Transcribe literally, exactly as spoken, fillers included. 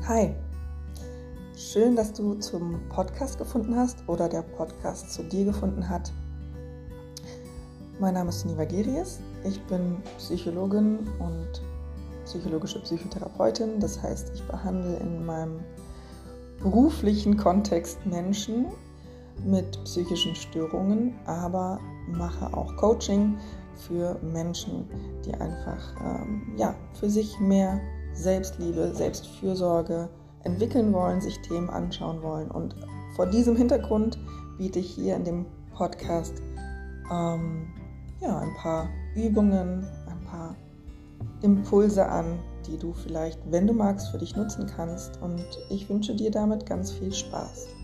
Hi, schön, dass du zum Podcast gefunden hast oder der Podcast zu dir gefunden hat. Mein Name ist Niva Geries, ich bin Psychologin und psychologische Psychotherapeutin. Das heißt, ich behandle in meinem beruflichen Kontext Menschen mit psychischen Störungen, aber mache auch Coaching für Menschen, die einfach ähm, ja, für sich mehr Selbstliebe, Selbstfürsorge entwickeln wollen, sich Themen anschauen wollen. Und vor diesem Hintergrund biete ich hier in dem Podcast ähm, ja, ein paar Übungen, ein paar Impulse an, die du vielleicht, wenn du magst, für dich nutzen kannst. Und ich wünsche dir damit ganz viel Spaß.